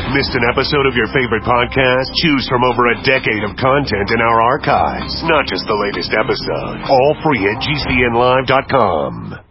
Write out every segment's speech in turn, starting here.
Missed an episode of your favorite podcast? Choose from over a decade of content in our archives. Not just the latest episode. All free at GCNlive.com.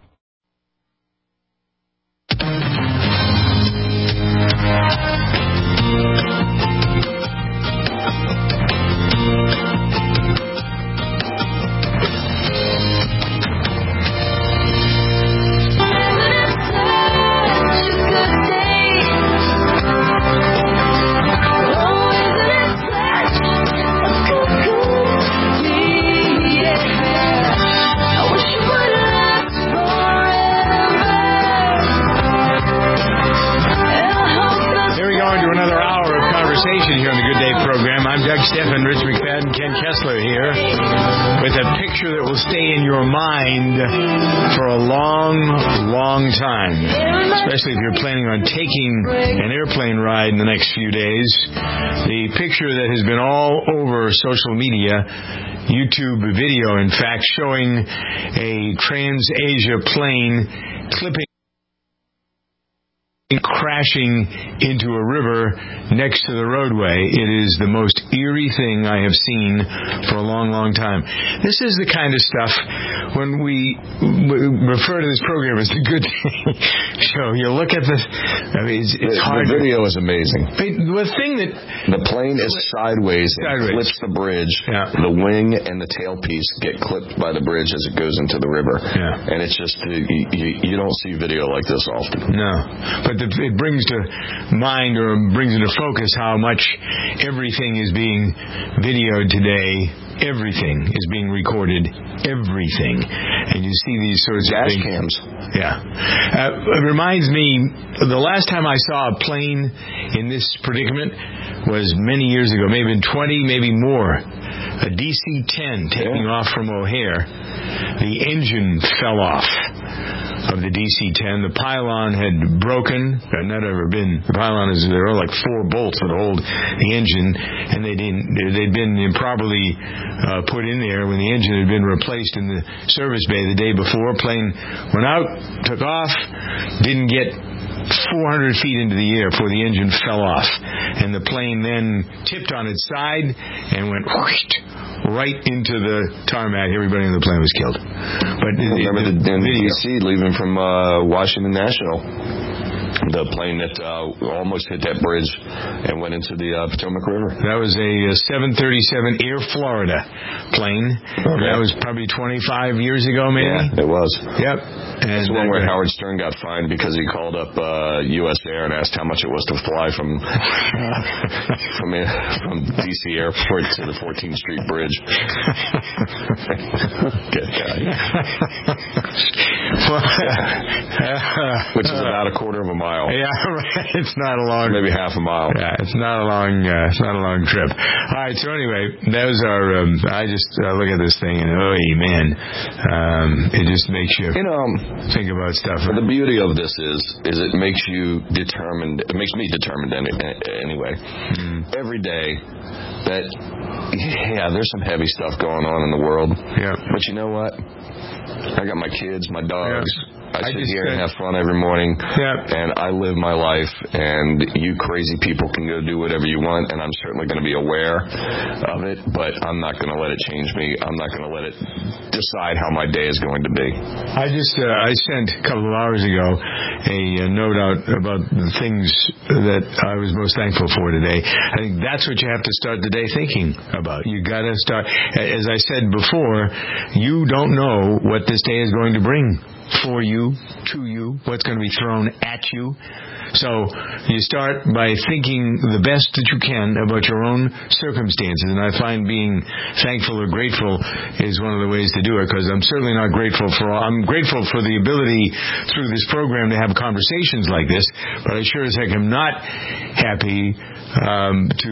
Here on the Good Day program. I'm Doug Stephan, Rich McFadden, Ken Kessler here with a picture that will stay in your mind for a long, long time, especially if you're planning on taking an airplane ride in the next few days. The picture that has been all over social media, YouTube video, in fact, showing a Trans-Asia plane crashing into a river next to the roadway. It is the most eerie thing I have seen for a long, long time. This is the kind of stuff when we refer to this program as the Good Day show. You look at it's hard. The video is amazing. The thing that the plane is sideways. It flips the bridge. Yeah. The wing and the tailpiece get clipped by the bridge as it goes into the river. Yeah. And it's just you don't see video like this often. No, but it brings to mind or brings into focus how much everything is being videoed today. Everything is being recorded. Everything. And you see these sorts of things. Dash cams. Yeah. It reminds me, the last time I saw a plane in this predicament was many years ago, maybe 20, maybe more. A DC-10 taking off from O'Hare. The engine fell off of the DC-10. The pylon had broken. The pylon there are like 4 bolts that hold the engine, and they'd been improperly put in there when the engine had been replaced in the service bay the day before. Plane went out, took off, didn't get 400 feet into the air before the engine fell off, and the plane then tipped on its side and went right into the tarmac. Everybody in the plane was killed. But remember the DC leaving from Washington National, the plane that almost hit that bridge and went into the Potomac River. That was a 737 Air Florida plane. Okay. That was probably 25 years ago, maybe. Yeah, it was. Yep. And it's one where Howard Stern got fined because he called up U.S. Air and asked how much it was to fly from D.C. Airport to the 14th Street Bridge. Good guy. Which is about a quarter of a mile. Yeah, right. It's not a long. Maybe half a mile. Yeah, it's not a long. It's not a long trip. All right. So anyway, those are. I just look at this thing and it just makes you think about stuff. But the beauty of this is it makes you determined. It makes me determined anyway. Every day that there's some heavy stuff going on in the world. Yeah. But you know what? I got my kids, my dogs. Yeah. I sit here and have fun every morning, and I live my life, and you crazy people can go do whatever you want, and I'm certainly going to be aware of it, but I'm not going to let it change me. I'm not going to let it decide how my day is going to be. I sent a couple of hours ago a note out about the things that I was most thankful for today. I think that's what you have to start the day thinking about. You got to start, as I said before, you don't know what this day is going to bring. For you, to you, what's going to be thrown at you. So you start by thinking the best that you can about your own circumstances. And I find being thankful or grateful is one of the ways to do it, because I'm certainly not grateful for all. I'm grateful for the ability through this program to have conversations like this, but I sure as heck am not happy to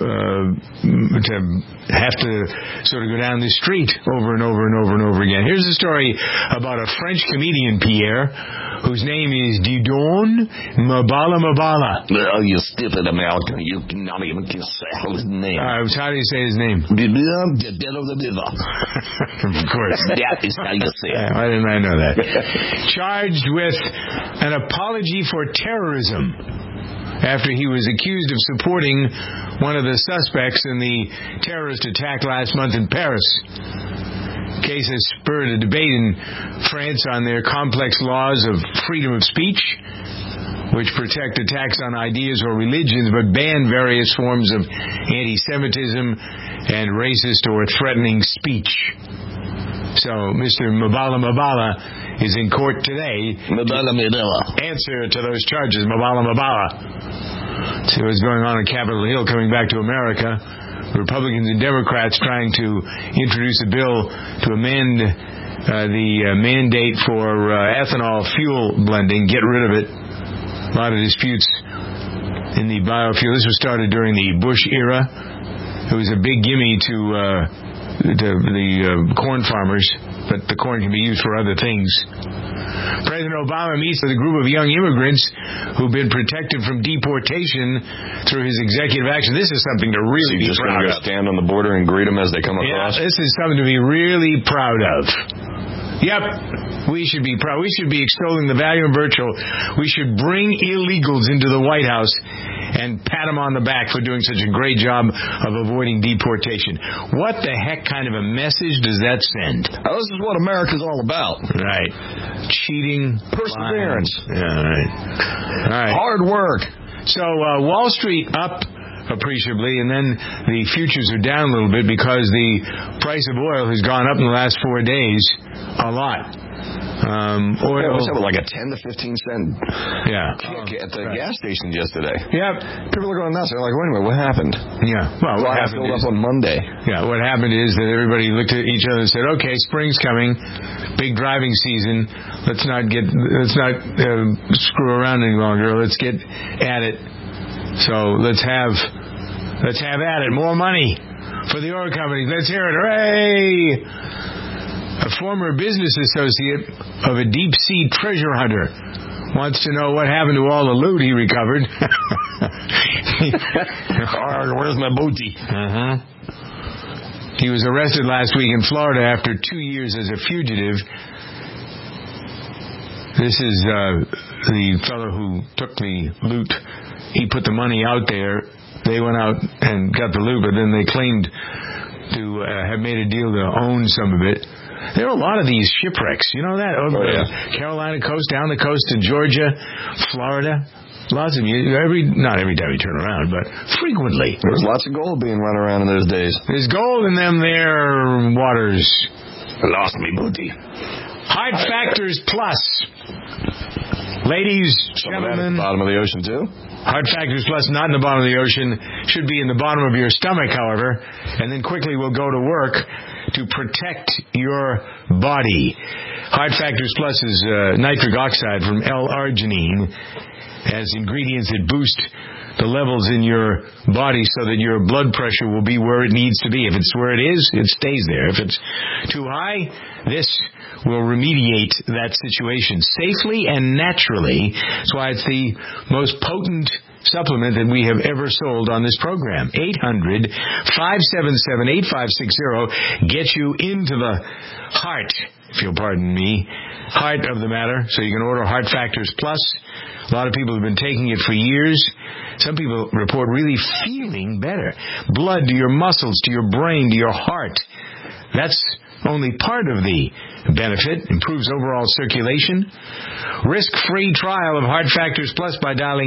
have to sort of go down the street over and over and over and over again. Here's a story about a French comedian, Pierre, whose name is Didon Mabala. Oh, you stupid American. You cannot even say his name. How do you say his name? Of course. That is how you say it. Why didn't I know that? Charged with an apology for terrorism. after he was accused of supporting one of the suspects in the terrorist attack last month in Paris. The case has spurred a debate in France on their complex laws of freedom of speech, which protect attacks on ideas or religions, but ban various forms of anti-Semitism and racist or threatening speech. So, Mr. Mabala is in court today to answer to those charges. See what's going on Capitol Hill coming back to America. Republicans and Democrats trying to introduce a bill to amend the mandate for ethanol fuel blending, get rid of it. A lot of disputes in the biofuel. This was started during the Bush era. It was a big gimme to the corn farmers, but the corn can be used for other things. President Obama meets with a group of young immigrants who've been protected from deportation through his executive action. This is something to really be proud of. Just stand on the border and greet them as they come across? Yeah, this is something to be really proud of. Yep, we should be proud. We should be extolling the value of virtue. We should bring illegals into the White House and pat them on the back for doing such a great job of avoiding deportation. What the heck kind of a message does that send? This is what America's all about. Right. Cheating. Perseverance. Yeah, right. Hard work. So Wall Street up appreciably, and then the futures are down a little bit because the price of oil has gone up in the last 4 days a lot. Oil was like a 10 to 15 cent kick at the gas stations yesterday. Yep. People are going nuts. They're like, wait a minute, what happened? Yeah. Well, what happened filled up on Monday. Yeah, what happened is that everybody looked at each other and said, okay, spring's coming, big driving season. Let's not screw around any longer. Let's get at it. So let's have at it. More money for the oil companies. Let's hear it. Hooray! A former business associate of a deep-sea treasure hunter wants to know what happened to all the loot he recovered. Where's my booty? He was arrested last week in Florida after 2 years as a fugitive. This is the fellow who took the loot. He put the money out there. They went out and got the loot, but then they claimed to have made a deal to own some of it. There are a lot of these shipwrecks. You know that? Over the Carolina coast, down the coast to Georgia, Florida. Lots of not every time you turn around, but frequently. There's lots of gold being run around in those days. There's gold in them there waters. I lost me booty. Heart Factors Plus. Ladies, gentlemen. Bottom of the ocean, too? Heart Factors Plus, not in the bottom of the ocean. Should be in the bottom of your stomach, however. And then quickly we'll go to work to protect your body. Heart Factors Plus is nitric oxide from L-arginine, has ingredients that boost the levels in your body so that your blood pressure will be where it needs to be. If it's where it is, it stays there. If it's too high, this will remediate that situation safely and naturally. That's why it's the most potent supplement that we have ever sold on this program. 800-577-8560 gets you into the heart, if you'll pardon me, heart of the matter. So you can order Heart Factors Plus. A lot of people have been taking it for years. Some people report really feeling better. Blood to your muscles, to your brain, to your heart. That's only part of the benefit. Improves overall circulation. Risk-free trial of Heart Factors Plus by dialing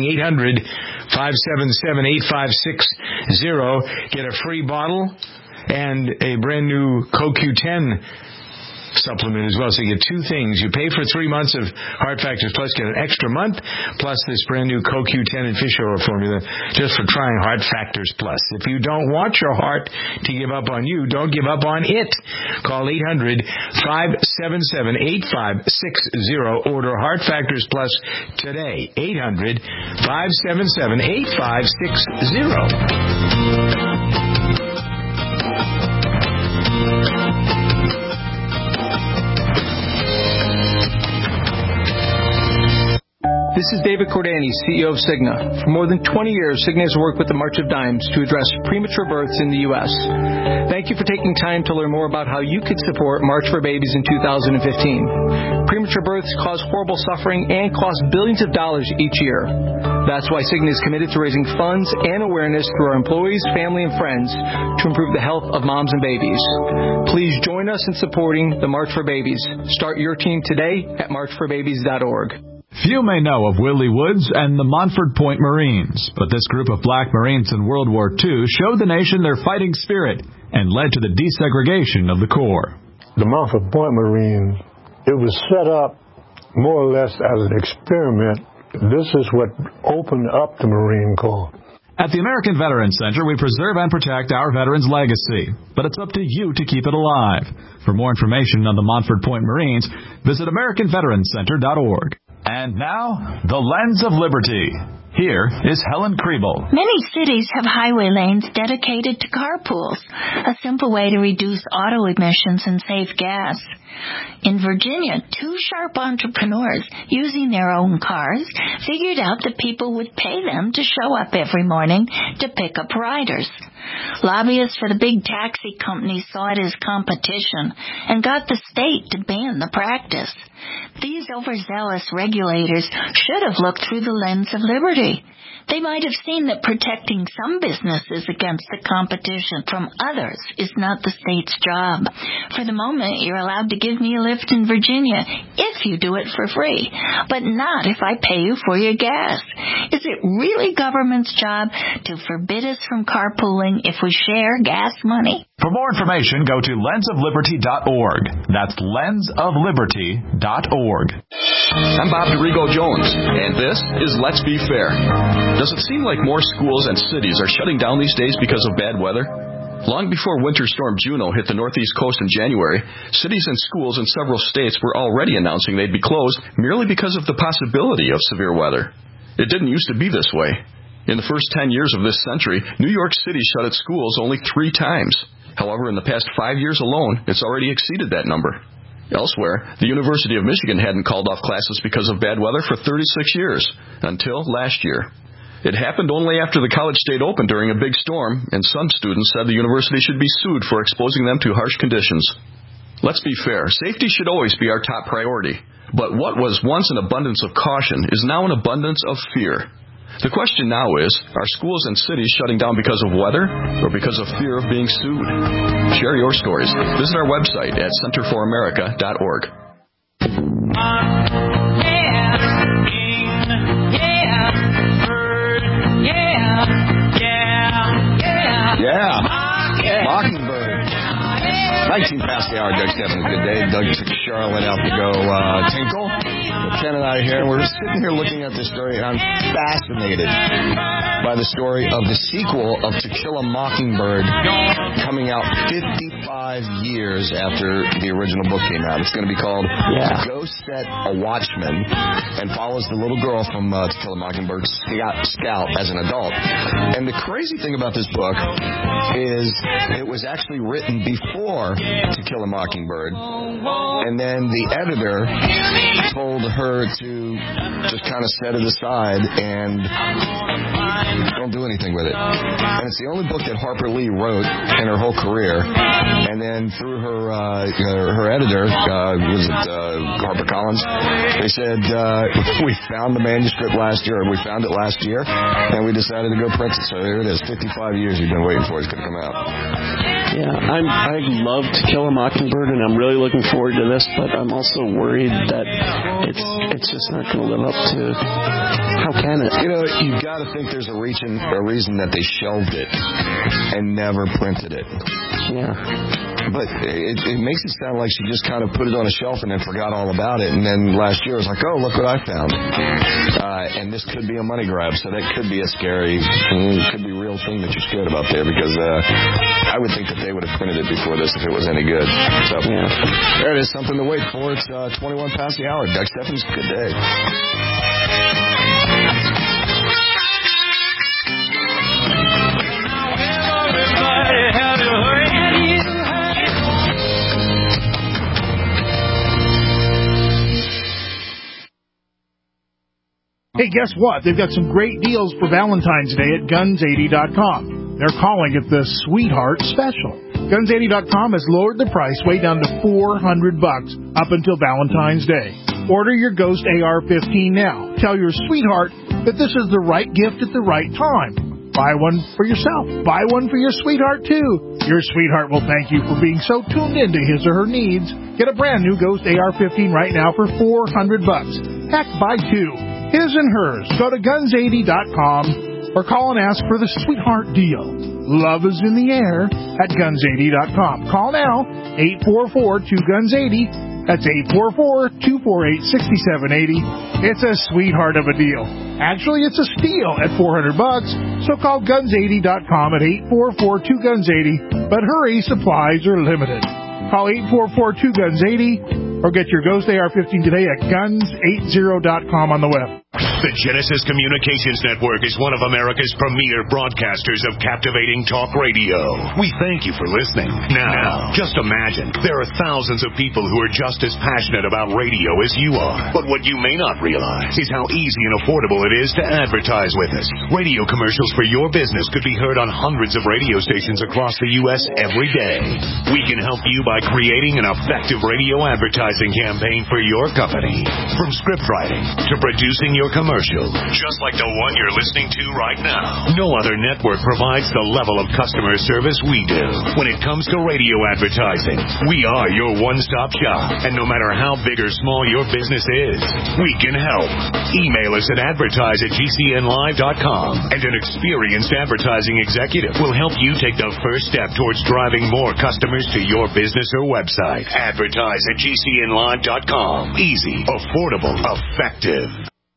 800-577-8560. Get a free bottle and a brand new CoQ10 supplement as well. So you get two things. You pay for 3 months of Heart Factors Plus, get an extra month, plus this brand new CoQ10 and fish oil formula just for trying Heart Factors Plus. If you don't want your heart to give up on you, don't give up on it. Call 800-577-8560. Order Heart Factors Plus today. 800-577-8560. This is David Cordani, CEO of Cigna. For more than 20 years, Cigna has worked with the March of Dimes to address premature births in the U.S. Thank you for taking time to learn more about how you could support March for Babies in 2015. Premature births cause horrible suffering and cost billions of dollars each year. That's why Cigna is committed to raising funds and awareness through our employees, family, and friends to improve the health of moms and babies. Please join us in supporting the March for Babies. Start your team today at marchforbabies.org. Few may know of Willie Woods and the Montford Point Marines, but this group of black Marines in World War II showed the nation their fighting spirit and led to the desegregation of the Corps. The Montford Point Marines, it was set up more or less as an experiment. This is what opened up the Marine Corps. At the American Veterans Center, we preserve and protect our veterans' legacy, but it's up to you to keep it alive. For more information on the Montford Point Marines, visit AmericanVeteransCenter.org. And now, the Lens of Liberty. Here is Helen Kriebel. Many cities have highway lanes dedicated to carpools, a simple way to reduce auto emissions and save gas. In Virginia, two sharp entrepreneurs using their own cars figured out that people would pay them to show up every morning to pick up riders. Lobbyists for the big taxi companies saw it as competition and got the state to ban the practice. These overzealous regulators should have looked through the lens of liberty. They might have seen that protecting some businesses against the competition from others is not the state's job. For the moment, you're allowed to give me a lift in Virginia if you do it for free, but not if I pay you for your gas. Is it really government's job to forbid us from carpooling if we share gas money? For more information, go to lensofliberty.org. That's lensofliberty.org. I'm Bob DeRigo Jones, and this is Let's Be Fair. Does it seem like more schools and cities are shutting down these days because of bad weather? Long before Winter Storm Juno hit the northeast coast in January, cities and schools in several states were already announcing they'd be closed merely because of the possibility of severe weather. It didn't used to be this way. In the first 10 years of this century, New York City shut its schools only 3 times. However, in the past 5 years alone, it's already exceeded that number. Elsewhere, the University of Michigan hadn't called off classes because of bad weather for 36 years, until last year. It happened only after the college stayed open during a big storm, and some students said the university should be sued for exposing them to harsh conditions. Let's be fair. Safety should always be our top priority. But what was once an abundance of caution is now an abundance of fear. The question now is, are schools and cities shutting down because of weather or because of fear of being sued? Share your stories. Visit our website at centerforamerica.org. Yeah. Mockingbird. 19 past the hour. Doug Stephan, good day. Doug took Charlotte out to go tinkle. Ken and I are here, and we're sitting here looking at this story, and I'm fascinated by the story of the sequel of To Kill a Mockingbird coming out 55 years after the original book came out. It's going to be called Go Set a Watchman, and follows the little girl from To Kill a Mockingbird, Scout, as an adult. And the crazy thing about this book is it was actually written before To Kill a Mockingbird, and then the editor told her to just kind of set it aside and don't do anything with it. And it's the only book that Harper Lee wrote in her whole career. And then through her editor, HarperCollins, they said, we found the manuscript last year, or we found it last year, and we decided to go print it. So here it is, 55 years you've been waiting for it. It's going to come out. Yeah, I love To Kill a Mockingbird, and I'm really looking forward to this, but I'm also worried that it's just not going to live up to, how can it? You know, you've got to think there's a reason that they shelved it and never printed it. Yeah. But it makes it sound like she just kind of put it on a shelf and then forgot all about it. And then last year it was like, oh, look what I found. And this could be a money grab. So that could be a scary, could be a real thing that you're scared about there. Because I would think that they would have printed it before this if it was any good. So there it is, something to wait for. It's 21 past the hour. Doug Stephan's Good Day. Hey, guess what? They've got some great deals for Valentine's Day at Guns80.com. They're calling it the Sweetheart Special. Guns80.com has lowered the price way down to $400 up until Valentine's Day. Order your Ghost AR-15 now. Tell your sweetheart that this is the right gift at the right time. Buy one for yourself. Buy one for your sweetheart, too. Your sweetheart will thank you for being so tuned into his or her needs. Get a brand new Ghost AR-15 right now for $400. Heck, buy two. His and hers. Go to Guns80.com or call and ask for the sweetheart deal. Love is in the air at Guns80.com. Call now, 844-2GUNS80. That's 844-248-6780. It's a sweetheart of a deal. Actually, it's a steal at $400. So call Guns80.com at 844-2GUNS80. But hurry, supplies are limited. Call 844-2GUNS80 or get your Ghost AR-15 today at Guns80.com on the web. The Genesis Communications Network is one of America's premier broadcasters of captivating talk radio. We thank you for listening. Now, just imagine, there are thousands of people who are just as passionate about radio as you are. But what you may not realize is how easy and affordable it is to advertise with us. Radio commercials for your business could be heard on hundreds of radio stations across the U.S. every day. We can help you by creating an effective radio advertising campaign for your company. From script writing to producing your commercial, just like the one you're listening to right now. No other network provides the level of customer service we do. When it comes to radio advertising, we are your one-stop shop. And no matter how big or small your business is, we can help. Email us at advertise@gcnlive.com, and an experienced advertising executive will help you take the first step towards driving more customers to your business or website. Advertise@gcnlive.com. Easy, affordable, effective.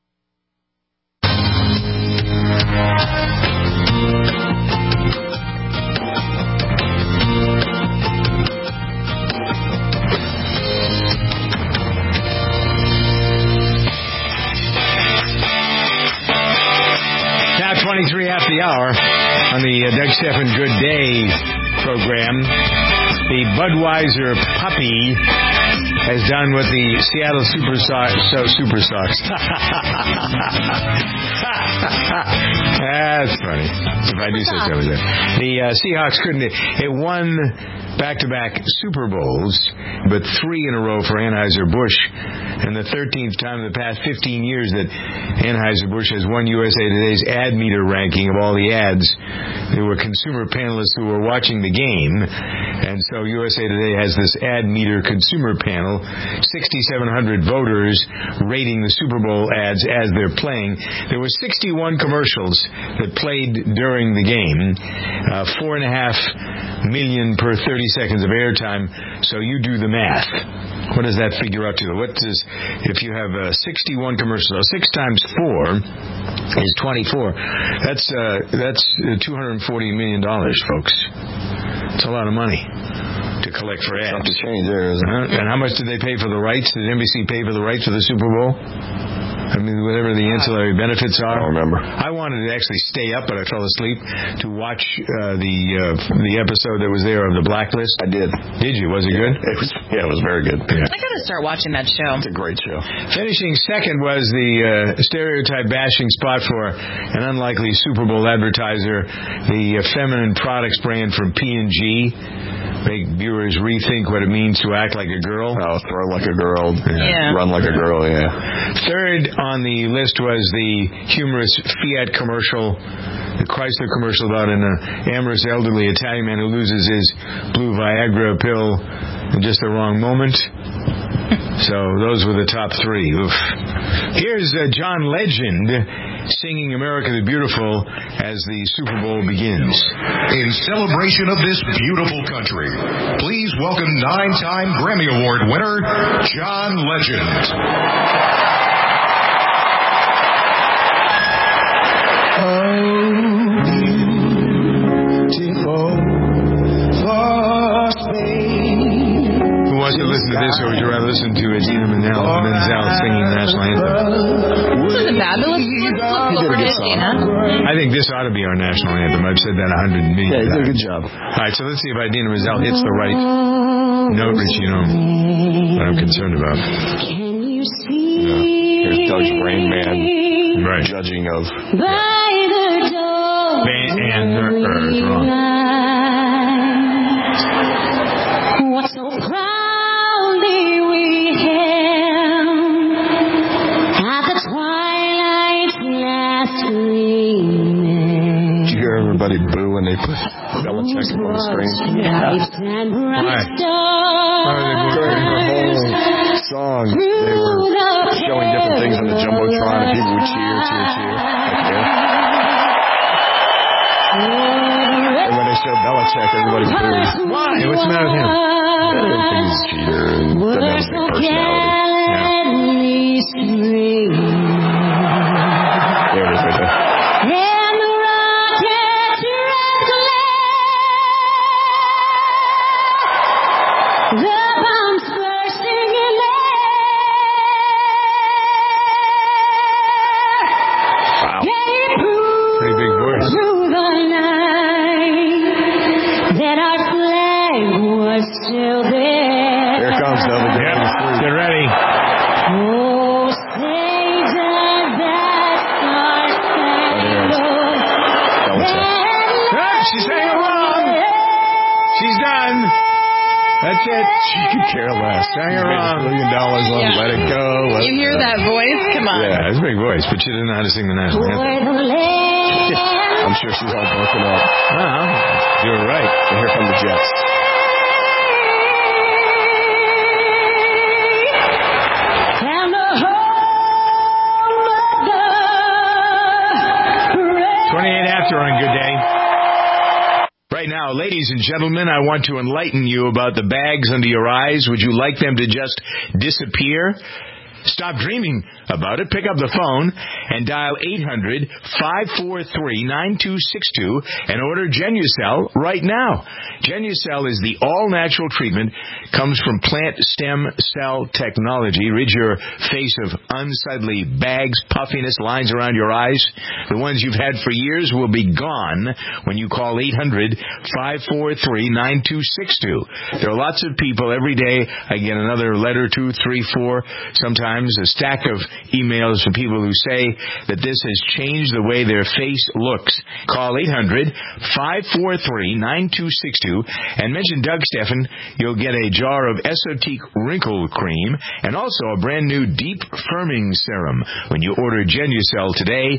Now 23 after the hour on the Doug Stephan Good Day program. The Budweiser puppy has done what the Seattle Super Sox. That's funny. If I do say so, the Seahawks couldn't. It won back-to-back Super Bowls, but 3 in a row for Anheuser-Busch, and the 13th time in the past 15 years that Anheuser-Busch has won USA Today's ad meter ranking of all the ads. There were consumer panelists who were watching the game, and so USA Today has this ad meter consumer panel, 6,700 voters rating the Super Bowl ads as they're playing. There were 61 commercials that played during the game, 4.5 million per 30 seconds of airtime, so you do the math. What does that figure out to? What is, if you have 61 commercials, 6 times 4 is 24. That's $240 million, folks. It's a lot of money to collect for ads. Something changed there, isn't it? And how much did they pay for the rights? Did NBC pay for the rights for the Super Bowl? I mean, whatever the ancillary benefits are. I don't remember. I wanted to actually stay up, but I fell asleep to watch the episode that was there of The Blacklist. I did. Did you? Was it good? It was very good. I Yeah. got to start watching that show. It's a great show. Finishing second was the stereotype bashing spot for an unlikely Super Bowl advertiser, the feminine products brand from P&G. Make viewers rethink what it means to act like a girl. Oh, throw like a girl. Yeah. Run like a girl, yeah. Third on the list was the humorous Fiat commercial, the Chrysler commercial about an amorous elderly Italian man who loses his blue Viagra pill in just the wrong moment. So those were the top 3. Oof. Here's John Legend singing America the Beautiful as the Super Bowl begins. In celebration of this beautiful country, please welcome 9-time Grammy Award winner, John Legend. Who wants to listen to this, or would you rather listen to Idina Menzel singing the national anthem? This isn't bad, but let's go over to Idina. I think this ought to be our national anthem. I've said that 100 million times. Yeah, you did a good job. All right, so let's see if Idina Menzel hits the right note, Richie, what I'm concerned about. Can you see? Here's Doug's Rain Man judging of... By the door Van and wrong. everybody boo when they put Belichick up on the screen? Yeah. Why? During the whole song, they were showing different things on the Jumbotron, and people would cheer. And when they showed Belichick, everybody booed. Why? What's the matter with him? I think he's a cheater and doesn't have a big personality. There it is right there. That's it. She could care less. Sang her wrong. $1 million on Let It Go. You hear that voice? Come on. Yeah, it's a big voice, but she didn't know how to sing the national anthem. I'm sure she's all broken up. You're right. And here come the Jets. On Good Day. Right now, ladies and gentlemen, I want to enlighten you about the bags under your eyes. Would you like them to just disappear? Stop dreaming about it. Pick up the phone and dial 800-543-9262 and order Genucel right now. Genucel is the all-natural treatment, comes from plant stem cell technology. Rid your face of unsightly bags, puffiness, lines around your eyes. The ones you've had for years will be gone when you call 800-543-9262. There are lots of people every day. I get another letter, 2, 3, 4, sometimes a stack of emails from people who say that this has changed the way their face looks. Call 800-543-9262 and mention Doug Steffen. You'll get a jar of Esotique Wrinkle Cream and also a brand new Deep Firming Serum when you order Genucel today.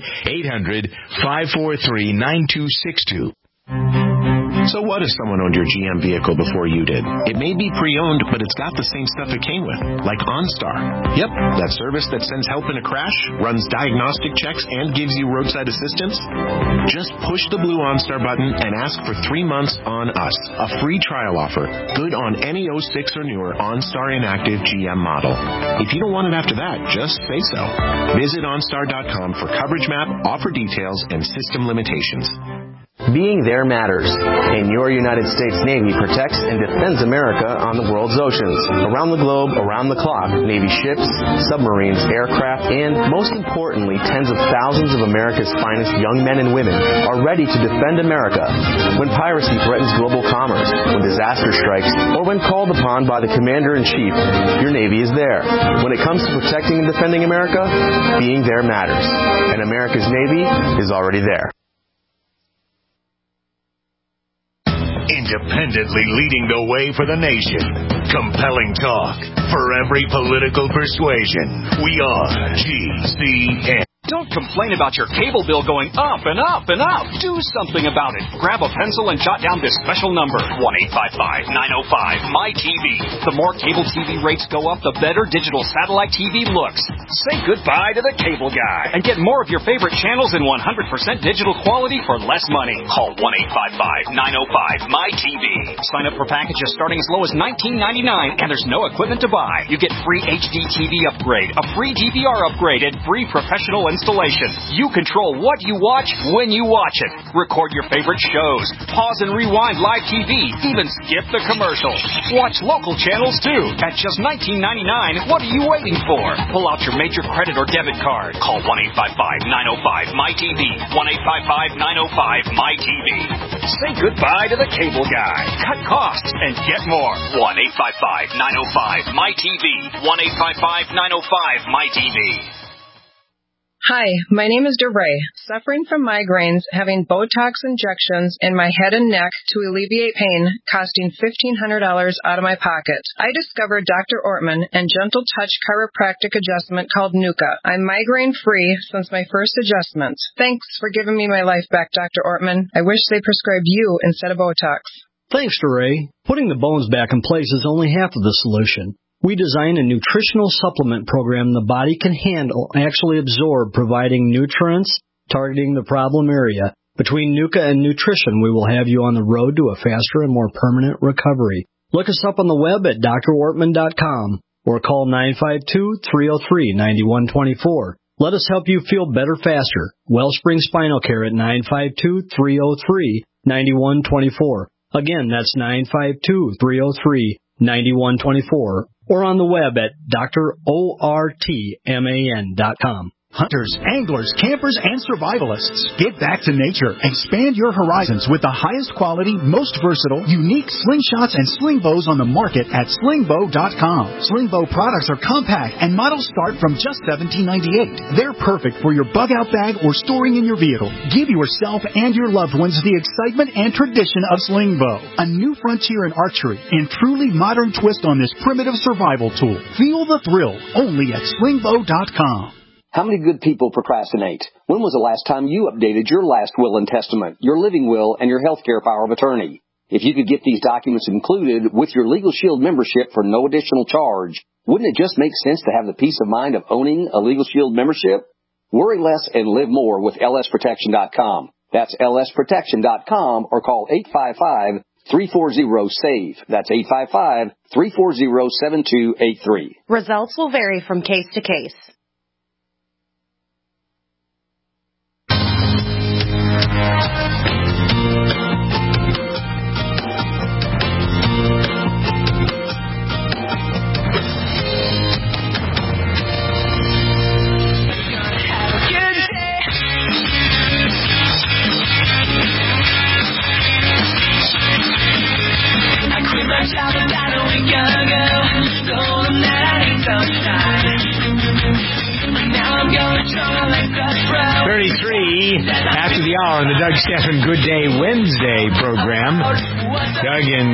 800-543-9262. So what if someone owned your GM vehicle before you did? It may be pre-owned, but it's got the same stuff it came with, like OnStar. Yep, that service that sends help in a crash, runs diagnostic checks, and gives you roadside assistance. Just push the blue OnStar button and ask for 3 months on us, a free trial offer, good on any 06 or newer OnStar inactive GM model. If you don't want it after that, just say so. Visit OnStar.com for coverage map, offer details, and system limitations. Being there matters, and your United States Navy protects and defends America on the world's oceans. Around the globe, around the clock, Navy ships, submarines, aircraft, and, most importantly, tens of thousands of America's finest young men and women are ready to defend America when piracy threatens global commerce, when disaster strikes, or when called upon by the Commander-in-Chief. Your Navy is there. When it comes to protecting and defending America, being there matters, and America's Navy is already there. Independently leading the way for the nation. Compelling talk for every political persuasion. We are GCN. Don't complain about your cable bill going up and up and up. Do something about it. Grab a pencil and jot down this special number, 1-855-905-MY-TV. The more cable TV rates go up, the better digital satellite TV looks. Say goodbye to the cable guy and get more of your favorite channels in 100% digital quality for less money. Call 1-855-905-MY-TV. Sign up for packages starting as low as $19.99, and there's no equipment to buy. You get free HD TV upgrade, a free DVR upgrade, and free professional installation. You control what you watch when you watch it. Record your favorite shows. Pause and rewind live TV. Even skip the commercials. Watch local channels too. At just $19.99, what are you waiting for? Pull out your major credit or debit card. Call 1-855-905-MY-TV. 1-855-905-MY-TV. Say goodbye to the cable guy. Cut costs and get more. 1-855-905-MY-TV. 1-855-905-MY-TV. Hi, my name is DeRay, suffering from migraines, having Botox injections in my head and neck to alleviate pain, costing $1,500 out of my pocket. I discovered Dr. Ortman and Gentle Touch chiropractic adjustment called Nuka. I'm migraine-free since my first adjustment. Thanks for giving me my life back, Dr. Ortman. I wish they prescribed you instead of Botox. Thanks, DeRay. Putting the bones back in place is only half of the solution. We design a nutritional supplement program the body can handle and actually absorb, providing nutrients, targeting the problem area. Between Nuka and nutrition, we will have you on the road to a faster and more permanent recovery. Look us up on the web at drortman.com or call 952-303-9124. Let us help you feel better faster. Wellspring Spinal Care at 952-303-9124. Again, that's 952-303-9124. Or on the web at drortman.com. Hunters, anglers, campers, and survivalists, get back to nature. Expand your horizons with the highest quality, most versatile, unique slingshots and sling bows on the market at slingbow.com. Slingbow products are compact and models start from just $17.98. They're perfect for your bug-out bag or storing in your vehicle. Give yourself and your loved ones the excitement and tradition of Slingbow, a new frontier in archery and truly modern twist on this primitive survival tool. Feel the thrill only at slingbow.com. How many good people procrastinate? When was the last time you updated your last will and testament, your living will, and your healthcare power of attorney? If you could get these documents included with your Legal Shield membership for no additional charge, wouldn't it just make sense to have the peace of mind of owning a Legal Shield membership? Worry less and live more with lsprotection.com. That's lsprotection.com or call 855-340-SAVE. That's 855-340-7283. Results will vary from case to case. Job about a week ago, told him that I need some time. Now I'm going strong like Dutch Bro. 33 after the hour on the Doug Stephan Good Day Wednesday program. Doug and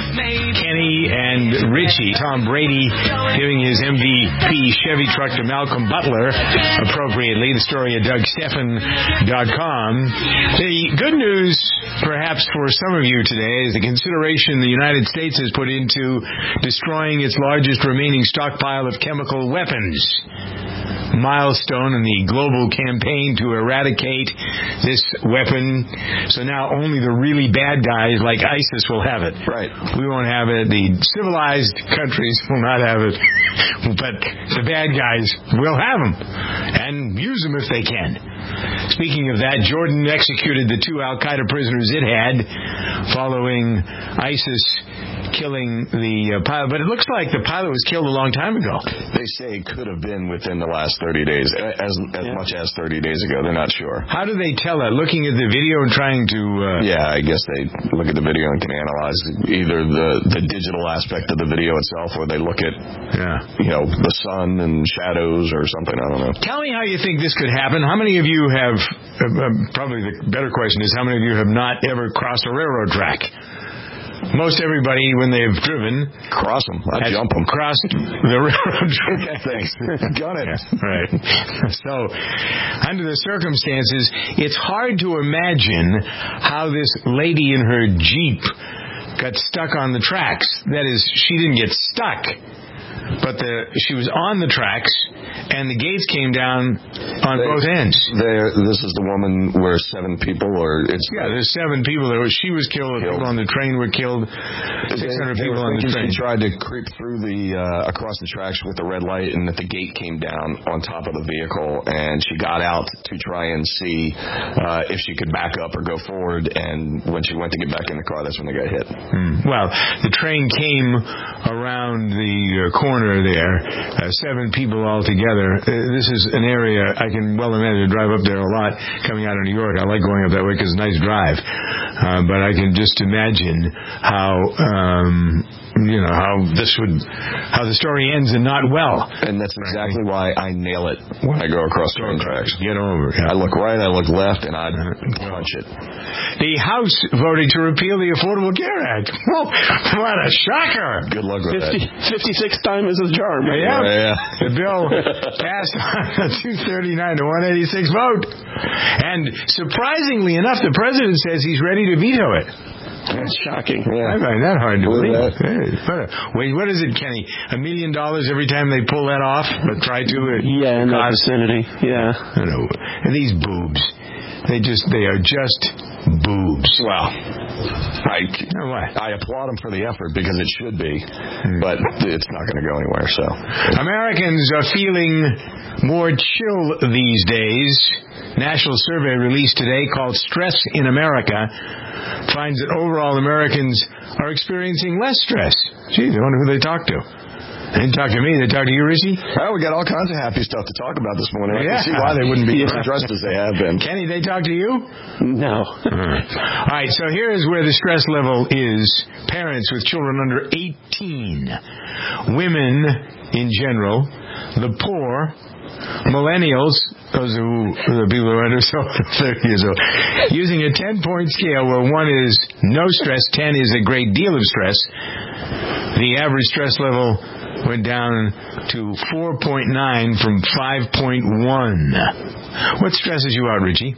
Kenny and Richie, Tom Brady giving his MVP Chevy truck to Malcolm Butler appropriately. The story at DougStephan.com. The good news, perhaps for some of you today, is the consideration the United States has put into destroying its largest remaining stockpile of chemical weapons. Milestone in the global campaign to eradicate this weapon. So now only the really bad guys like ISIS will have it. Right. We won't have it. The civilized countries will not have it. But the bad guys will have them and use them if they can. Speaking of that, Jordan executed the 2 Al-Qaeda prisoners it had following ISIS killing the pilot. But it looks like the pilot was killed a long time ago. They say it could have been within the last 30 days, as much as 30 days ago. They're not sure. How do they tell that? Looking at the video and trying to... Yeah, I guess they look at the video and can analyze either the digital aspect of the video itself, or they look at, the sun and shadows or something. I don't know. Tell me how you think this could happen. How many of you have... probably the better question is, how many of you have not ever crossed a railroad track? Most everybody, when they've driven... Cross them. I jump them. Crossed the railroad track. Thanks. Got it. Right. So, under the circumstances, it's hard to imagine how this lady in her Jeep got stuck on the tracks. That is, she didn't get stuck, but she was on the tracks, and the gates came down on both ends. This is the woman where 7 people, there's 7 people there. She was killed. People on the train were killed. 600 people on the train. She tried to creep through across the tracks with the red light, and that the gate came down on top of the vehicle, and she got out to try and see if she could back up or go forward, and when she went to get back in the car, that's when they got hit. Well, the train came around the corner there, 7 people all together. This is an area I can well imagine. I drive up there a lot coming out of New York. I like going up that way because it's a nice drive. But I can just imagine how how the story ends and not well. And that's exactly why I nail it when I go across train tracks. Get over it. Yeah. I look right, I look left, and I punch it. The House voted to repeal the Affordable Care Act. Well, what a shocker! Good luck with that. 56 time is a charm. Yeah. The bill passed on a 239 to 186 vote. And surprisingly enough, the president says he's ready to veto it. That's shocking. Yeah. I find that hard to believe. Wait, what is it, Kenny? $1 million every time they pull that off? But try to in that vicinity. Yeah. I know. And these boobs, they are just boobs. Well, I applaud them for the effort because it should be, but it's not going to go anywhere. So Americans are feeling more chill these days. National survey released today called Stress in America finds that overall Americans are experiencing less stress. Geez, I wonder who they talk to. They didn't talk to me. They talked to you, Richie? Well, we got all kinds of happy stuff to talk about this morning. I can see why they wouldn't be as stressed as they have been. Kenny, they talk to you? No. All right, so here is where the stress level is. Parents with children under 18, women in general, the poor, millennials, those the people who are under 30 years old, using a 10-point scale where 1 is no stress, 10 is a great deal of stress. The average stress level went down to 4.9 from 5.1. What stresses you out, Richie?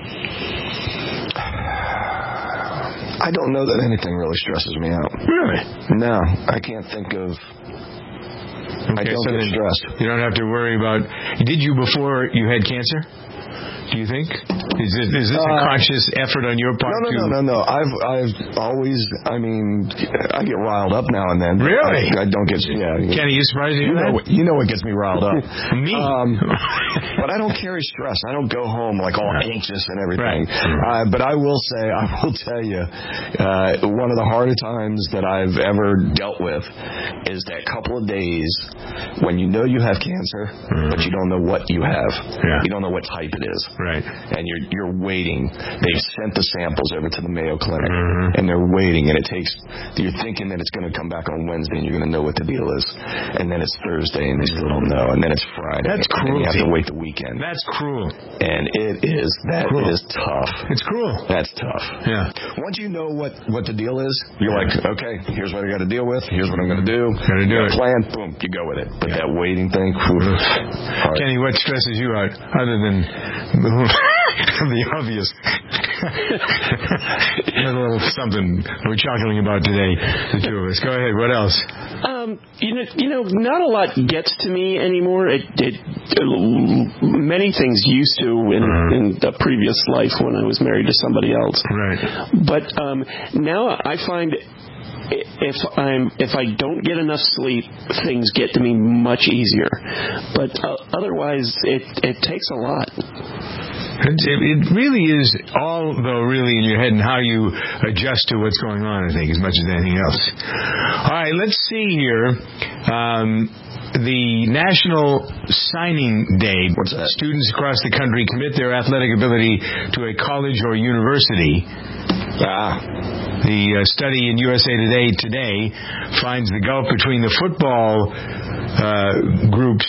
I don't know that anything really stresses me out. Really? No, I can't think of... I don't get stressed. You don't have to worry about... Did you before you had cancer? Do you think? Is this a conscious effort on your part? No. I've always, I get riled up now and then. Really? I don't get... Yeah. Kenny, you surprised you? You know what gets me riled up. Me? But I don't carry stress. I don't go home like all anxious and everything. Right. But I will tell you, one of the harder times that I've ever dealt with is that couple of days when you know you have cancer, but you don't know what you have. Yeah. You don't know what type it is. Right. And you're waiting. They've sent the samples over to the Mayo Clinic, and they're waiting, and you're thinking that it's going to come back on Wednesday, and you're going to know what the deal is. And then it's Thursday, and they still don't know. And then it's Friday. That's cruel. And you have to wait the weekend. That's cruel. And it is. That is tough. It's cruel. That's tough. Yeah. Once you know what the deal is, you're like, okay, here's what I got to deal with. Here's what I'm going to do. Got to do it. Plan. Boom. You go with it. But that waiting thing. Kenny, what stresses you out other than the obvious? A little something we're chuckling about today, the two of us. Go ahead. What else? Not a lot gets to me anymore. Many things used to in the previous life when I was married to somebody else. Right. But now I find if I don't get enough sleep, things get to me much easier. But otherwise, it takes a lot. It really is all, though, really in your head and how you adjust to what's going on, I think, as much as anything else. All right, let's see here. The National Signing Day. What's that? Students across the country commit their athletic ability to a college or university. The study in USA Today finds the gulf between the football groups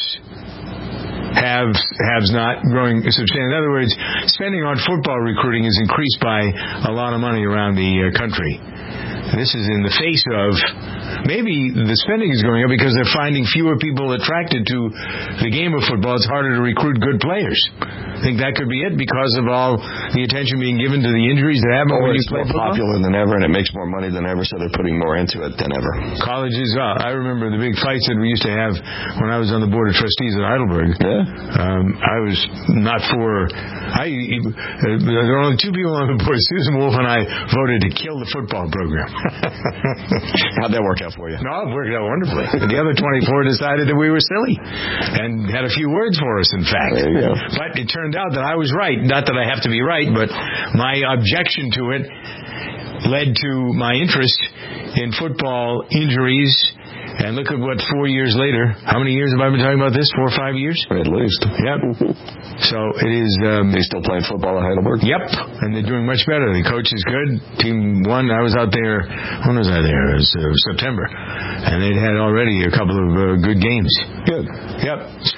haves not growing substantially. In other words, spending on football recruiting has increased by a lot of money around the country. This is in the face of maybe the spending is going up because they're finding fewer people attracted to the game of football. It's harder to recruit good players. I think that could be it because of all the attention being given to the injuries that happen when you play football. It's more popular than ever, and it makes more money than ever, so they're putting more into it than ever. Colleges, I remember the big fights that we used to have when I was on the board of trustees at Heidelberg. Yeah. I was not for... there were only two people on the board, Susan Wolf and I, voted to kill the football program. How'd that work out for you? No, it worked out wonderfully. The other 24 decided that we were silly and had a few words for us, in fact. There you go. But it turned out that I was right. Not that I have to be right, but my objection to it led to my interest in football injuries And look at what 4 years later. How many years have I been talking about this? 4 or 5 years? At least. Yep. So it is... they still playing football at Heidelberg? Yep. And they're doing much better. The coach is good. Team won. I was out there... When was I there? It was September. And they'd had already a couple of good games. Good. Yep.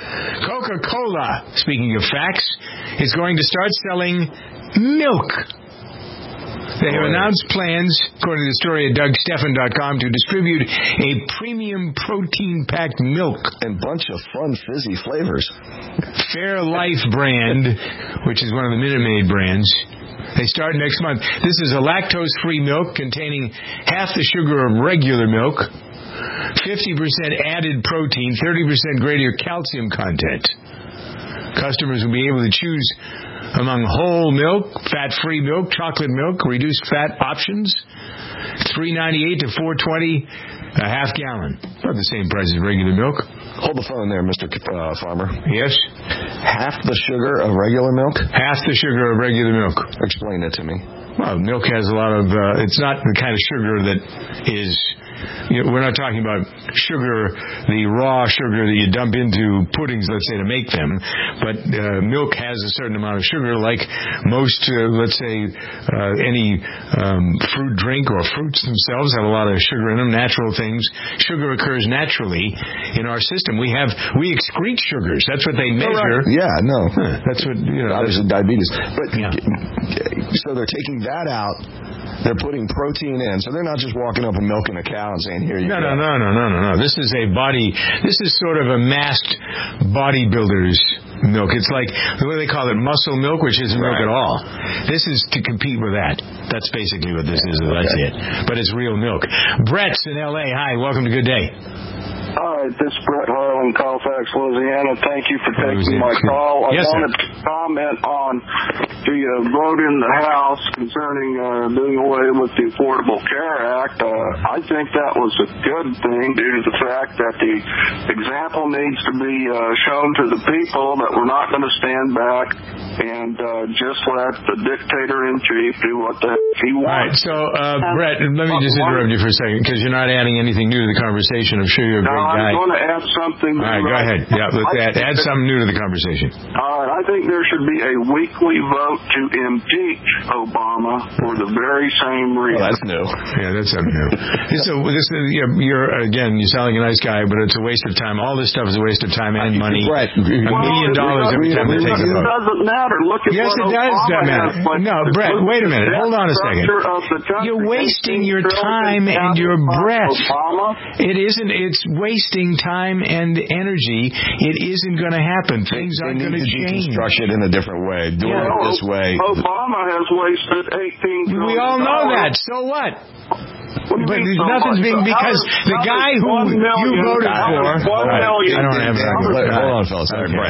Coca-Cola, speaking of facts, is going to start selling milk. They have announced plans, according to the story at DougSteffen.com, to distribute a premium protein-packed milk. And bunch of fun, fizzy flavors. Fairlife brand, which is one of the Minute Maid brands. They start next month. This is a lactose-free milk containing half the sugar of regular milk, 50% added protein, 30% greater calcium content. Customers will be able to choose among whole milk, fat-free milk, chocolate milk, reduced fat options, $3.98 to $4.20 a half gallon. About the same price as regular milk. Hold the phone there, Mr. Farmer. Yes? Half the sugar of regular milk? Half the sugar of regular milk. Explain it to me. Well, milk has a lot of... it's not the kind of sugar that is... we're not talking about sugar, the raw sugar that you dump into puddings, let's say, to make them. But milk has a certain amount of sugar, like most, let's say, any fruit drink or fruits themselves have a lot of sugar in them, natural things. Sugar occurs naturally in our system. We excrete sugars. That's what they measure. Yeah, no. That's what, obviously diabetes. But so they're taking that out. They're putting protein in, so they're not just walking up and milking a cow and saying, "Here you go." No. This is This is sort of a masked bodybuilder's milk. It's like the way they call it muscle milk, which isn't milk at all. This is to compete with that. That's basically what this is, as I see it. But it's real milk. Brett's in L.A. Hi, welcome to Good Day. Hi, this is Brett Harlan, Colfax, Louisiana. Thank you for taking my call. I wanted to comment on the vote in the House concerning doing away with the Affordable Care Act. I think that was a good thing due to the fact that the example needs to be shown to the people that we're not going to stand back and just let the dictator-in-chief do what the heck he wants. All right, so, Brett, let me just interrupt you for a second, because you're not adding anything new to the conversation. I'm sure you're a great guy. I'm going to add something. All right, go ahead. Yeah, let's add something new to the conversation. All right, I think there should be a weekly vote to impeach Obama for the very same reason. Well, that's new. Yeah, that's something new. Again, you sound like a nice guy, but it's a waste of time. All this stuff is a waste of time and money. Right. $1 million every time we take a vote. It doesn't matter. Look at yes, it does matter. No, Brett, wait a minute. Hold on a second. You're wasting your time and your breath. It isn't. It's wasting time and energy. It isn't going to happen. Things aren't going to change. Deconstruct it in a different way. Do it this way. Obama has wasted 18 billion. We all know that. So what? But nothing's being, because the guy who you voted for. I don't have that. Hold on, fellas.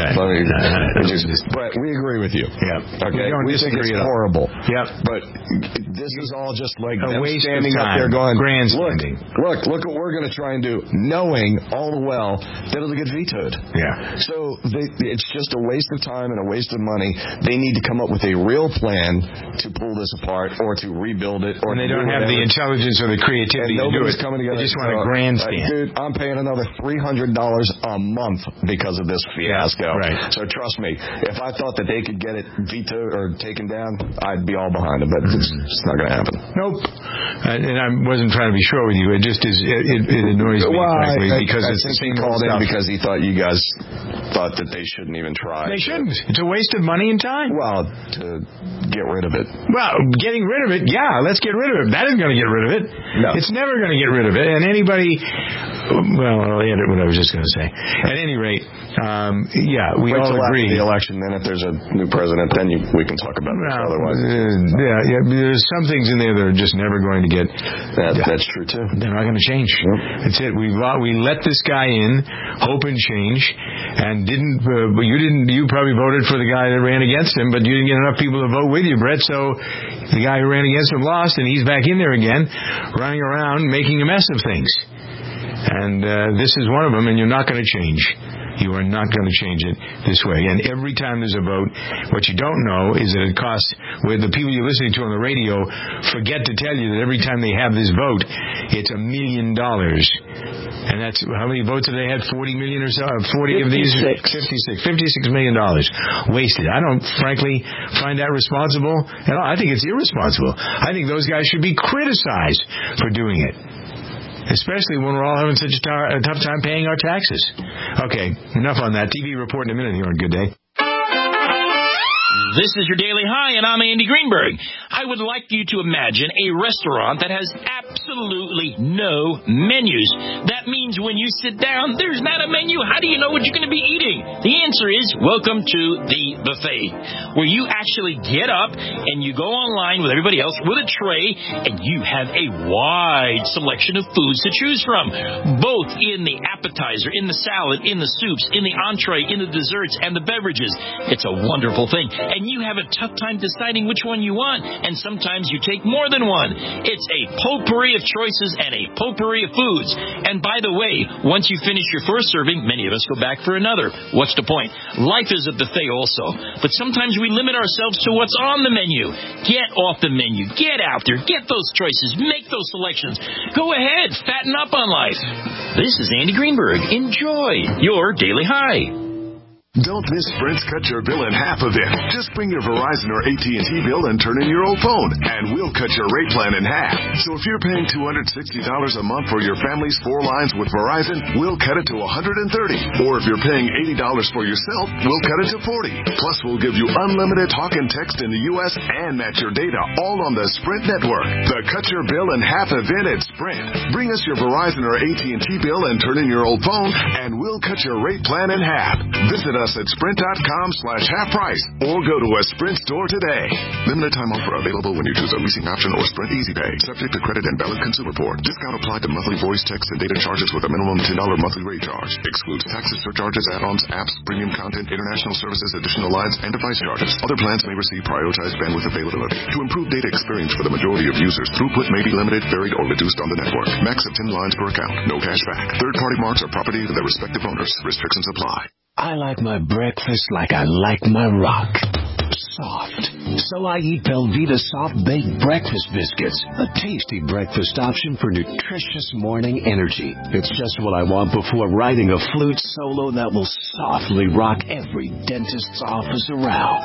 Brett, we agree with you. Yeah. Okay. We think it's horrible. Yep. But this is all just like a waste standing of time. Up there going, grandstanding. Look what we're going to try and do, knowing all the well that it'll get vetoed. Yeah. So it's just a waste of time and a waste of money. They need to come up with a real plan to pull this apart or to rebuild it. Or and they don't have the intelligence or the creativity to do it. Coming together. They just want a grandstand. Dude, I'm paying another $300 a month because of this fiasco. Right. So trust me, if I thought that they could get it vetoed or taken down, I'd be all behind them. But it's not going to happen. Nope. And I wasn't trying to be short with you. It just is. It annoys me, frankly, because I it's the think he called in because he thought you guys thought that they shouldn't even try. They shouldn't. It's a waste of money and time. Well, to get rid of it. Well, getting rid of it, yeah, let's get rid of it. That isn't going to get rid of it. No. It's never going to get rid of it. And anybody, well, I'll end it what I was just going to say. At any rate, we all agree. After the election, then if there's a new president, then we can talk about it. Otherwise, there's some things in there that are just never going to get. That's true too. They're not going to change. Yep. That's it. We let this guy in, hope and change, and didn't. You probably voted for the guy that ran against him, but you didn't get enough people to vote with you, Brett. So the guy who ran against him lost, and he's back in there again, running around making a mess of things. And this is one of them, and you're not going to change. You are not going to change it this way. And every time there's a vote, what you don't know is that it costs, where the people you're listening to on the radio forget to tell you that every time they have this vote, it's $1 million. And that's, how many votes have they had? 40 million or so? 40 of these? 56 million dollars wasted. I don't, frankly, find that responsible at all. I think it's irresponsible. I think those guys should be criticized for doing it. Especially when we're all having such a tough time paying our taxes. Okay, enough on that. TV report in a minute here on Good Day. This is your Daily High, and I'm Andy Greenberg. I would like you to imagine a restaurant that has absolutely no menus. That means when you sit down, there's not a menu. How do you know what you're going to be eating? The answer is, welcome to the buffet, where you actually get up and you go online with everybody else with a tray, and you have a wide selection of foods to choose from, both in the appetizer, in the salad, in the soups, in the entree, in the desserts, and the beverages. It's a wonderful thing. And you have a tough time deciding which one you want, and sometimes you take more than one. It's a potpourri of choices and a potpourri of foods. And by the way, once you finish your first serving, many of us go back for another. What's the point? Life is a buffet also. But sometimes we limit ourselves to what's on the menu. Get off the menu. Get out there. Get those choices. Make those selections. Go ahead. Fatten up on life. This is Andy Greenberg. Enjoy your Daily High. Don't miss Sprint's Cut Your Bill in Half event. Just bring your Verizon or AT&T bill and turn in your old phone, and we'll cut your rate plan in half. So if you're paying $260 a month for your family's 4 lines with Verizon, we'll cut it to $130. Or if you're paying $80 for yourself, we'll cut it to $40. Plus, we'll give you unlimited talk and text in the U.S. and match your data all on the Sprint network. The Cut Your Bill in Half event at Sprint. Bring us your Verizon or AT&T bill and turn in your old phone, and we'll cut your rate plan in half. Visit us at Sprint.com/half price or go to a Sprint store today. Limited time offer available when you choose a leasing option or Sprint Easy Pay. Subject to credit and valid consumer report. Discount applied to monthly voice, text, and data charges with a minimum $10 monthly rate charge. Excludes taxes, surcharges, add-ons, apps, premium content, international services, additional lines, and device charges. Other plans may receive prioritized bandwidth availability. To improve data experience for the majority of users, throughput may be limited, varied, or reduced on the network. Max of 10 lines per account. No cash back. Third-party marks are property of their respective owners. Restrictions apply. I like my breakfast like I like my rock. Soft. So I eat Belvita Soft Baked Breakfast Biscuits, a tasty breakfast option for nutritious morning energy. It's just what I want before writing a flute solo that will softly rock every dentist's office around.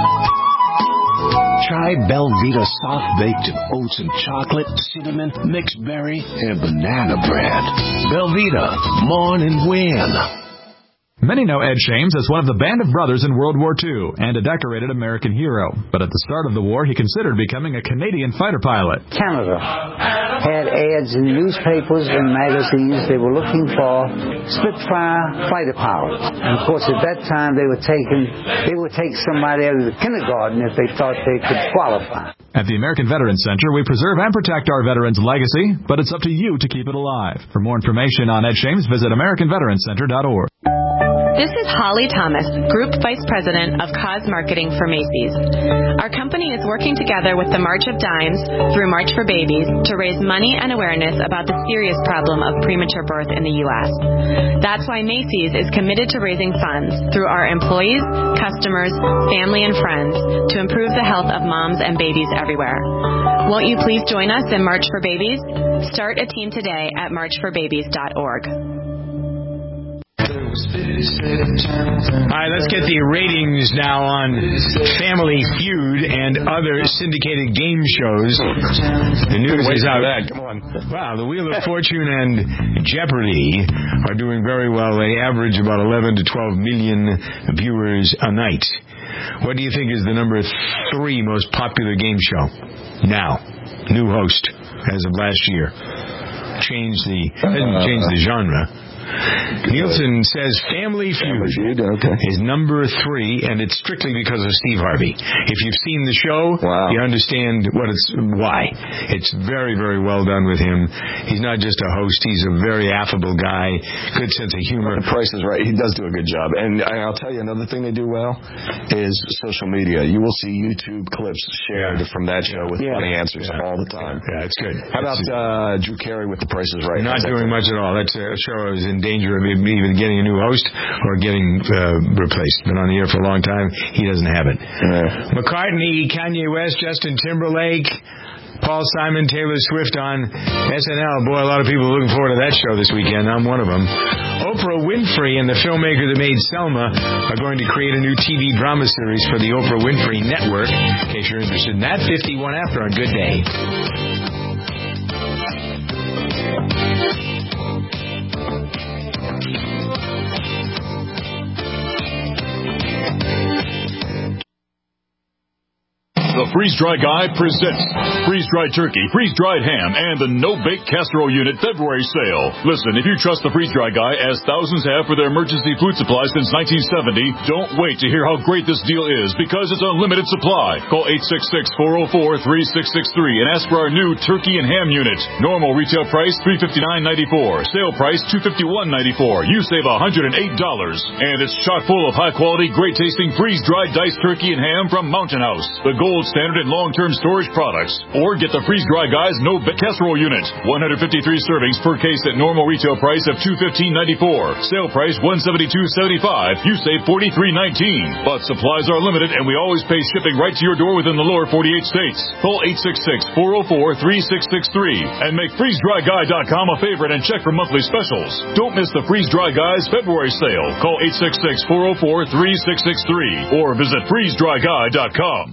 Try Belvita Soft Baked oats and chocolate, cinnamon, mixed berry, and banana bread. Belvita, mourn and win. Many know Ed Shames as one of the Band of Brothers in World War II and a decorated American hero. But at the start of the war, he considered becoming a Canadian fighter pilot. Canada had ads in newspapers and magazines. They were looking for Spitfire fighter pilots. And of course, at that time, they would take somebody out of the kindergarten if they thought they could qualify. At the American Veterans Center, we preserve and protect our veterans' legacy, but it's up to you to keep it alive. For more information on Ed Shames, visit AmericanVeteransCenter.org. This is Holly Thomas, Group Vice President of Cause Marketing for Macy's. Our company is working together with the March of Dimes through March for Babies to raise money and awareness about the serious problem of premature birth in the U.S. That's why Macy's is committed to raising funds through our employees, customers, family, and friends to improve the health of moms and babies everywhere. Won't you please join us in March for Babies? Start a team today at marchforbabies.org. All right, let's get the ratings now on Family Feud and other syndicated game shows. The news is out. Come on. Wow, the Wheel of Fortune and Jeopardy are doing very well. They average about 11 to 12 million viewers a night. What do you think is the number 3 most popular game show now? New host as of last year. Hasn't changed the genre. Nielsen says Family Feud is number 3, and it's strictly because of Steve Harvey. If you've seen the show, you understand why. It's very, very well done with him. He's not just a host. He's a very affable guy, good sense of humor. The Price is Right. He does do a good job. And I'll tell you, another thing they do well is social media. You will see YouTube clips shared from that show with funny answers all the time. Yeah, it's good. How about Drew Carey with The Price is Right? Not doing much at all. That show is in in danger of even getting a new host or getting replaced. Been on the air for a long time. He doesn't have it. McCartney, Kanye West, Justin Timberlake, Paul Simon, Taylor Swift on SNL. Boy, a lot of people are looking forward to that show this weekend. I'm one of them. Oprah Winfrey and the filmmaker that made Selma are going to create a new TV drama series for the Oprah Winfrey Network. In case you're interested in that, 51 after on Good Day. The Freeze-Dry Guy presents freeze-dried turkey, freeze-dried ham, and the no-bake casserole unit February sale. Listen, if you trust the Freeze-Dry Guy, as thousands have for their emergency food supply since 1970, don't wait to hear how great this deal is, because it's unlimited supply. Call 866-404-3663 and ask for our new turkey and ham unit. Normal retail price $359.94. Sale price $251.94. You save $108. And it's chock full of high-quality, great-tasting freeze-dried diced turkey and ham from Mountain House, the gold standard in long-term storage products. Or get the Freeze-Dry Guy's no-bake casserole unit. 153 servings per case at normal retail price of $215.94. Sale price $172.75. You save $43.19. But supplies are limited, and we always pay shipping right to your door within the lower 48 states. Call 866-404-3663 and make FreezeDryGuy.com a favorite and check for monthly specials. Don't miss the Freeze-Dry Guy's February sale. Call 866-404-3663 or visit FreezeDryGuy.com.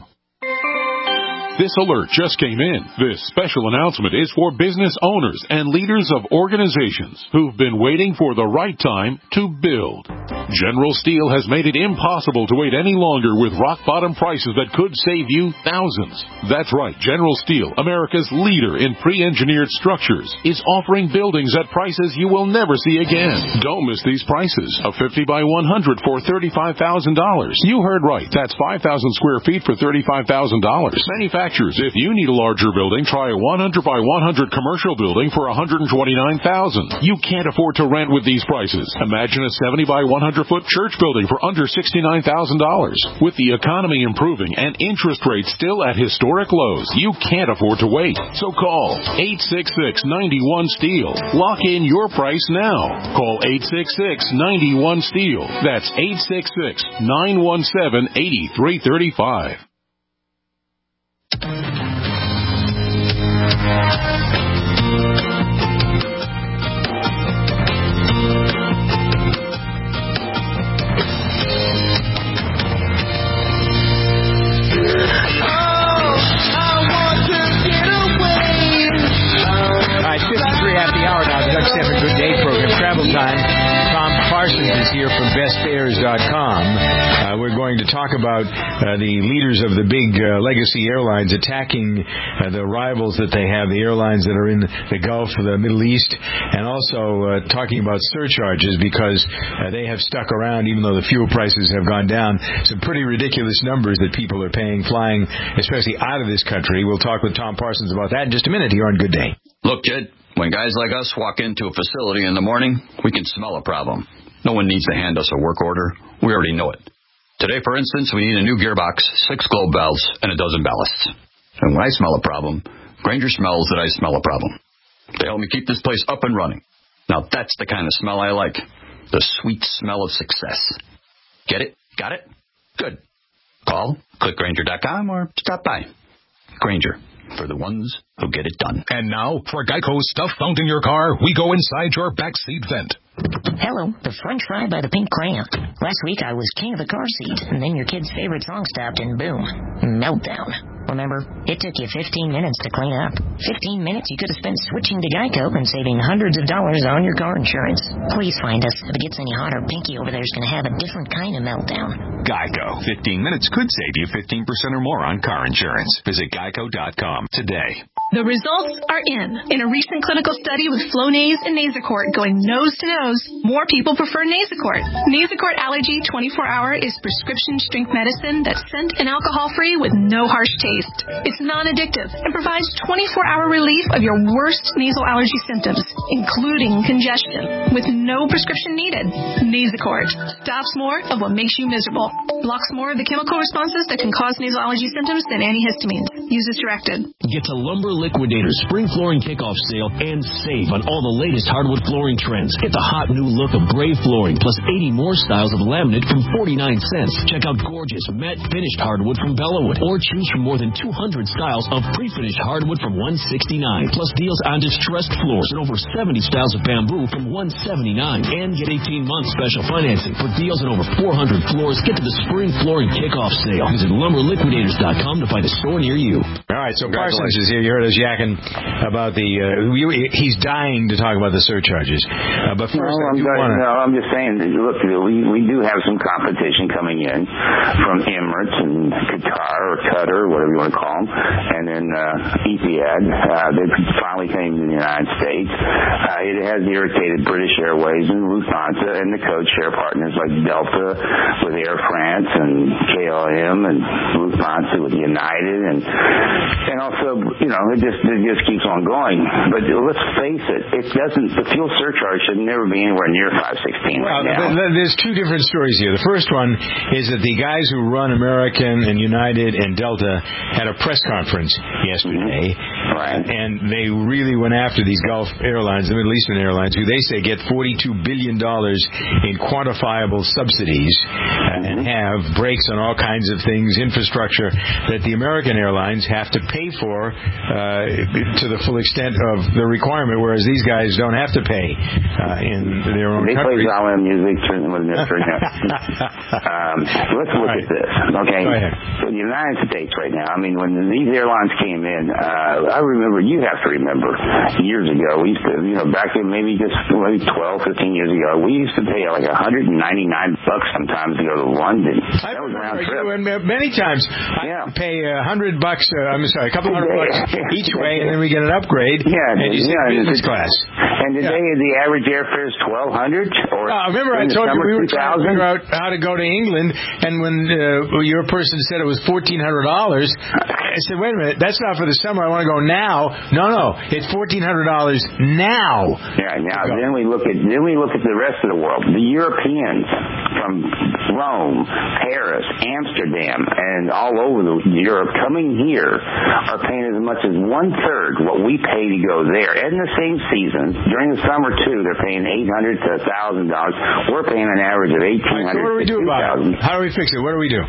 This alert just came in. This special announcement is for business owners and leaders of organizations who've been waiting for the right time to build. General Steel has made it impossible to wait any longer with rock-bottom prices that could save you thousands. That's right, General Steel, America's leader in pre-engineered structures, is offering buildings at prices you will never see again. Don't miss these prices. A 50 by 100 for $35,000. You heard right. That's 5,000 square feet for $35,000. Manufacturers, if you need a larger building, try a 100 by 100 commercial building for $129,000. You can't afford to rent with these prices. Imagine a 70 by 100-foot church building for under $69,000. With the economy improving and interest rates still at historic lows, you can't afford to wait. So call 866-91-STEEL. Lock in your price now. Call 866-91-STEEL. That's 866-917-8335. Good Day program, Travel Time. Tom Parsons is here from bestfares.com. We're going to talk about the leaders of the big legacy airlines attacking the rivals that they have, the airlines that are in the Gulf, the Middle East, and also talking about surcharges because they have stuck around even though the fuel prices have gone down. Some pretty ridiculous numbers that people are paying flying, especially out of this country. We'll talk with Tom Parsons about that in just a minute here on Good Day. Look, Jed, when guys like us walk into a facility in the morning, we can smell a problem. No one needs to hand us a work order. We already know it. Today, for instance, we need a new gearbox, 6 globe valves, and a dozen ballasts. And when I smell a problem, Grainger smells that I smell a problem. They help me keep this place up and running. Now, that's the kind of smell I like. The sweet smell of success. Get it? Got it? Good. Call, click Grainger.com, or stop by. Grainger. For the ones who get it done. And now, for Geico's stuff found in your car, we go inside your backseat vent. Hello, the French fry by the pink crayon. Last week I was king of the car seat, and then your kid's favorite song stopped and boom, meltdown. Remember, it took you 15 minutes to clean up. 15 minutes you could have spent switching to Geico and saving hundreds of dollars on your car insurance. Please find us. If it gets any hotter, Pinky over there is going to have a different kind of meltdown. Geico. 15 minutes could save you 15% or more on car insurance. Visit geico.com today. The results are in a recent clinical study with Flonase and Nasacort going nose to nose, more people prefer Nasacort. Nasacort Allergy 24-hour is prescription strength medicine that's scent and alcohol-free with no harsh taste. It's non-addictive and provides 24-hour relief of your worst nasal allergy symptoms, including congestion, with no prescription needed. Nasacort stops more of what makes you miserable, blocks more of the chemical responses that can cause nasal allergy symptoms than antihistamines. Use as directed. Get to Lumber Liquidators Spring Flooring Kickoff Sale and save on all the latest hardwood flooring trends. Get the hot new look of gray flooring plus 80 more styles of laminate from 49 cents. Check out gorgeous matte finished hardwood from Bellawood, or choose from more than 200 styles of pre-finished hardwood from $169. Plus deals on distressed floors and over 70 styles of bamboo from $179. And get 18 months special financing for deals on over 400 floors. Get to the Spring Flooring Kickoff Sale. Visit lumberliquidators.com to find a store near you. All right, so Parsons is here. You heard us yakking about he's dying to talk about the surcharges. But first, I'm just saying, look, we do have some competition coming in from Emirates and Qatar or Qatar, whatever you want to call them, and then Etihad. They finally came to the United States. It has irritated British Airways and Lufthansa and the code share partners like Delta with Air France and KLM and Lufthansa with United, and also, it just keeps on going. But let's face it, the fuel surcharge should never be anywhere near $5.16 right now. There's two different stories here. The first one is that the guys who run American and United and Delta had a press conference yesterday, right? And they really went after these Gulf airlines, the Middle Eastern airlines, who they say get $42 billion in quantifiable subsidies and have breaks on all kinds of things, infrastructure that the American airlines have to pay for to the full extent of the requirement, whereas these guys don't have to pay in their own country. They play Zala music. Let's look at this, okay? Go ahead. So the United States right now, I mean, when these airlines came in, I remember, you have to remember, years ago, we used to, back in maybe 12, 15 years ago, we used to pay like $199 sometimes to go to London. That was round trip. Many times, I pay $100. A couple $100 each way, and then we get an upgrade. And you see business class. And today, the average airfare is $1,200. Remember, I told you we were trying to figure out how to go to England, and when your person said it was $1,400, I said, wait a minute, that's not for the summer. I want to go now. No, it's $1,400 now. Yeah, now then we look at the rest of the world. The Europeans from Rome, Paris, Amsterdam, and all over Europe coming here are paying as much as 1/3 what we pay to go there. And in the same season, during the summer too, they're paying $800 to $1,000. We're paying an average of $1,800 so what do we do about it? How do we fix it? What do we do?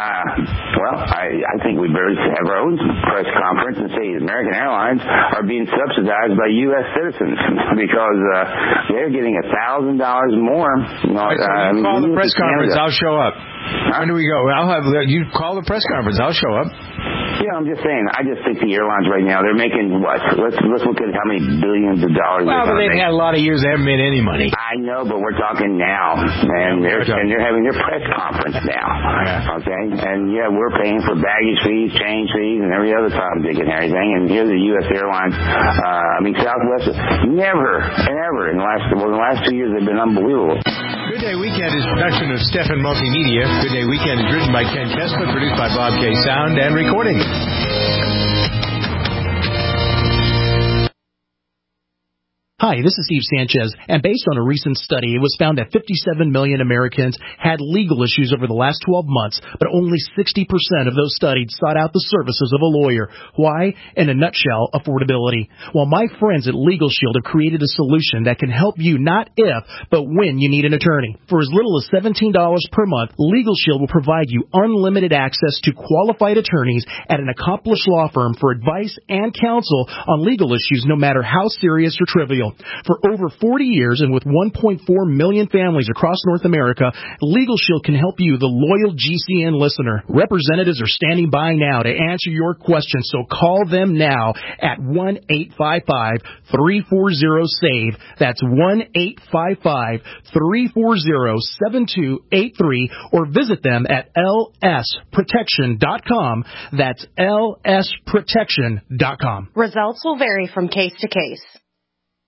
I think we better have our own press conference and say American Airlines are being subsidized by U.S. citizens because they're getting $1,000 more. Call the press conference. I'll show up. When do we go? You call the press conference. I'll show up. Yeah, I'm just saying. I just think the airlines right now, they're making what? Let's look at how many billions of dollars. Well, but they've had a lot of years. They haven't made any money. I know, but we're talking now, and they're having their press conference now. Okay, and we're paying for baggage fees, change fees, and every other time dick and everything. And here the U.S. airlines, Southwest, never and ever in the last 2 years they've been unbelievable. Good Day Weekend is a production of Stefan Multimedia. Good Day Weekend is written by Ken Kessler, produced by Bob K. Sound and recording. Hi, this is Steve Sanchez, and based on a recent study, it was found that 57 million Americans had legal issues over the last 12 months, but only 60% of those studied sought out the services of a lawyer. Why? In a nutshell, affordability. Well, my friends at Legal Shield have created a solution that can help you not if, but when you need an attorney. For as little as $17 per month, Legal Shield will provide you unlimited access to qualified attorneys at an accomplished law firm for advice and counsel on legal issues, no matter how serious or trivial. For over 40 years and with 1.4 million families across North America, Legal Shield can help you, the loyal GCN listener. Representatives are standing by now to answer your questions, so call them now at 1-855-340-SAVE. That's 1-855-340-7283, or visit them at lsprotection.com. That's lsprotection.com. Results will vary from case to case.